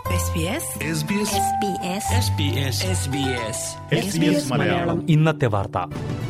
മലയാളം ഇന്നത്തെ വാർത്ത.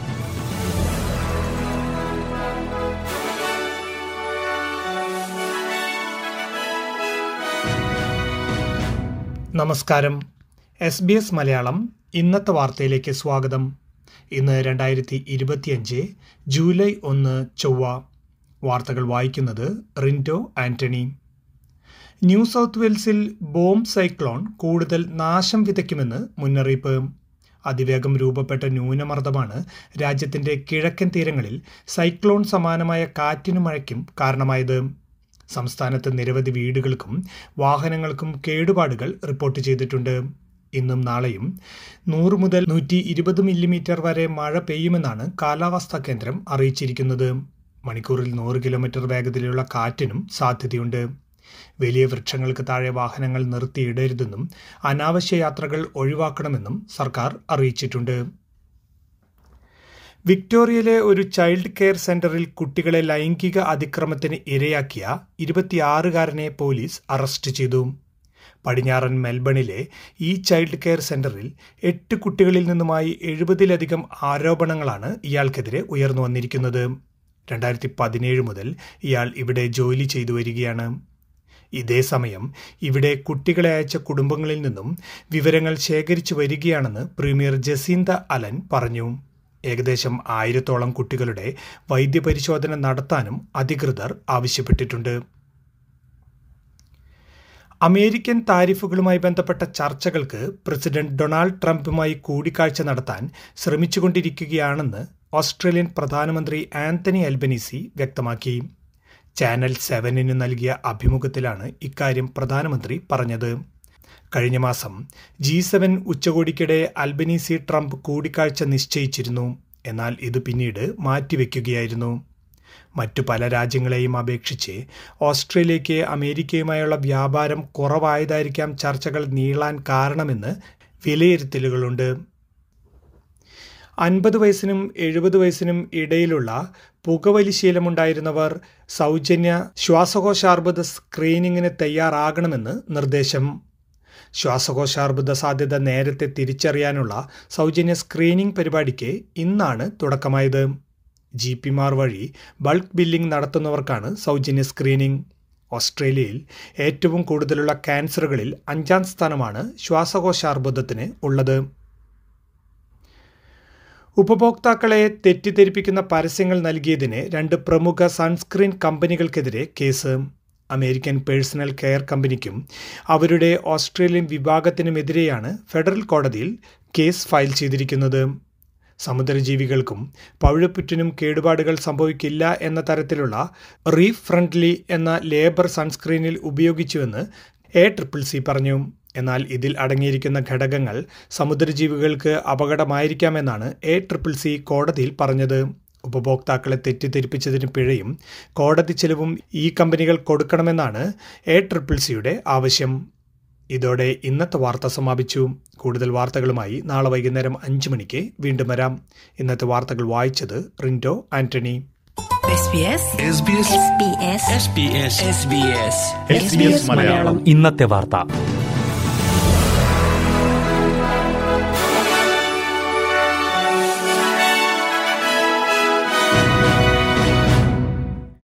നമസ്കാരം. SBS മലയാളം ഇന്നത്തെ വാർത്തയിലേക്ക് സ്വാഗതം. ഇന്ന് 2025 ജൂലൈ 1 ചൊവ്വ. വാർത്തകൾ വായിക്കുന്നത് റിൻറ്റോ ആന്റണി. ന്യൂ സൗത്ത് വെയിൽസിൽ ബോംബ് സൈക്ലോൺ കൂടുതൽ നാശം വിതയ്ക്കുമെന്ന് മുന്നറിയിപ്പ്. അതിവേഗം രൂപപ്പെട്ട ന്യൂനമർദ്ദമാണ് രാജ്യത്തിന്റെ കിഴക്കൻ തീരങ്ങളിൽ സൈക്ലോൺ സമാനമായ കാറ്റിനും മഴയ്ക്കും കാരണമായത്. സംസ്ഥാനത്ത് നിരവധി വീടുകൾക്കും വാഹനങ്ങൾക്കും കേടുപാടുകൾ റിപ്പോർട്ട് ചെയ്തിട്ടുണ്ട്. ഇന്നും നാളെയും 100 മുതൽ 120 മില്ലിമീറ്റർ വരെ മഴ പെയ്യുമെന്നാണ് കാലാവസ്ഥാ കേന്ദ്രം അറിയിച്ചിരിക്കുന്നത്. മണിക്കൂറിൽ 100 കിലോമീറ്റർ വേഗതയിലുള്ള കാറ്റിനും സാധ്യതയുണ്ട്. വലിയ വൃക്ഷങ്ങൾക്ക് താഴെ വാഹനങ്ങൾ നിർത്തിയിടരുതെന്നും അനാവശ്യ യാത്രകൾ ഒഴിവാക്കണമെന്നും സർക്കാർ അറിയിച്ചിട്ടുണ്ട്. വിക്ടോറിയയിലെ ഒരു ചൈൽഡ് കെയർ സെന്ററിൽ കുട്ടികളെ ലൈംഗിക അതിക്രമത്തിന് ഇരയാക്കിയ 26-കാരനെ പോലീസ് അറസ്റ്റ് ചെയ്തു. പടിഞ്ഞാറൻ മെൽബണിലെ ഈ ചൈൽഡ് കെയർ സെന്ററിൽ 8 കുട്ടികളിൽ നിന്നുമായി 70-ലധികം ആരോപണങ്ങളാണ് ഇയാൾക്കെതിരെ ഉയർന്നു വന്നിരിക്കുന്നത്. 2017 മുതൽ ഇയാൾ ഇവിടെ ജോലി ചെയ്തു വരികയാണ്. ഇതേസമയം ഇവിടെ കുട്ടികളെ അയച്ച കുടുംബങ്ങളിൽ നിന്നും വിവരങ്ങൾ ശേഖരിച്ചു വരികയാണെന്ന് പ്രീമിയർ ജസീന്ത അലൻ പറഞ്ഞു. ഏകദേശം 1000-ഓളം കുട്ടികളുടെ വൈദ്യപരിശോധന നടത്താനും അധികൃതർ ആവശ്യപ്പെട്ടിട്ടുണ്ട്. അമേരിക്കൻ താരിഫുകളുമായി ബന്ധപ്പെട്ട ചർച്ചകൾക്ക് പ്രസിഡന്റ് ഡൊണാൾഡ് ട്രംപുമായി കൂടിക്കാഴ്ച നടത്താൻ ശ്രമിച്ചുകൊണ്ടിരിക്കുകയാണെന്ന് ഓസ്ട്രേലിയൻ പ്രധാനമന്ത്രി ആന്റണി അൽബനീസി വ്യക്തമാക്കി. ചാനൽ 7 നൽകിയ അഭിമുഖത്തിലാണ് ഇക്കാര്യം പ്രധാനമന്ത്രി പറഞ്ഞത്. കഴിഞ്ഞ മാസം G7 ഉച്ചകോടിക്കിടെ അൽബനീസി ട്രംപ് കൂടിക്കാഴ്ച നിശ്ചയിച്ചിരുന്നു. എന്നാൽ ഇത് പിന്നീട് മാറ്റിവെക്കുകയായിരുന്നു. മറ്റു പല രാജ്യങ്ങളെയും അപേക്ഷിച്ച് ഓസ്ട്രേലിയയ്ക്ക് അമേരിക്കയുമായുള്ള വ്യാപാരം കുറവായതായിരിക്കാം ചർച്ചകൾ നീളാൻ കാരണമെന്ന് വിലയിരുത്തലുകളുണ്ട്. 50 വയസ്സിനും 70 വയസ്സിനും ഇടയിലുള്ള പുകവലിശീലമുണ്ടായിരുന്നവർ സൗജന്യ ശ്വാസകോശാർബുദ സ്ക്രീനിങ്ങിന് തയ്യാറാകണമെന്ന് നിർദ്ദേശം. ശ്വാസകോശാർബുദ സാധ്യത നേരത്തെ തിരിച്ചറിയാനുള്ള സൗജന്യ സ്ക്രീനിംഗ് പരിപാടിക്ക് ഇന്നാണ് തുടക്കമായത്. GPമാർ വഴി ബൾക്ക് ബില്ലിംഗ് നടത്തുന്നവർക്കാണ് സൗജന്യ സ്ക്രീനിംഗ്. ഓസ്ട്രേലിയയിൽ ഏറ്റവും കൂടുതലുള്ള ക്യാൻസറുകളിൽ 5ാം സ്ഥാനമാണ് ശ്വാസകോശാർബുദത്തിന് ഉള്ളത്. ഉപഭോക്താക്കളെ തെറ്റിദ്ധരിപ്പിക്കുന്ന പരസ്യങ്ങൾ നൽകിയതിന് 2 പ്രമുഖ സൺസ്ക്രീൻ കമ്പനികൾക്കെതിരെ കേസ്. അമേരിക്കൻ പേഴ്സണൽ കെയർ കമ്പനിക്കും അവരുടെ ഓസ്ട്രേലിയൻ വിഭാഗത്തിനുമെതിരെയാണ് ഫെഡറൽ കോടതിയിൽ കേസ് ഫയൽ ചെയ്തിരിക്കുന്നത്. സമുദ്രജീവികൾക്കും പവിഴപ്പുറ്റിനും കേടുപാടുകൾ സംഭവിക്കില്ല എന്ന തരത്തിലുള്ള റീഫ് ഫ്രണ്ട്ലി എന്ന ലേബർ സൺസ്ക്രീനിൽ ഉപയോഗിച്ചുവെന്ന് ACCC പറഞ്ഞു. എന്നാൽ ഇതിൽ അടങ്ങിയിരിക്കുന്ന ഘടകങ്ങൾ സമുദ്രജീവികൾക്ക് അപകടമായിരിക്കാമെന്നാണ് ACCC കോടതിയിൽ പറഞ്ഞത്. ഉപഭോക്താക്കളെ തെറ്റിദ്ധരിപ്പിച്ചതിന് പിഴയും കോടതി ചെലവും ഈ കമ്പനികൾ കൊടുക്കണമെന്നാണ് ACCCയുടെ ആവശ്യം. ഇതോടെ ഇന്നത്തെ വാർത്ത സമാപിച്ചു. കൂടുതൽ വാർത്തകളുമായി നാളെ വൈകുന്നേരം 5 മണിക്ക് വീണ്ടും വരാം. ഇന്നത്തെ വാർത്തകൾ വായിച്ചത് റിൻറ്റോ ആന്റണി. ഇന്നത്തെ വാർത്ത.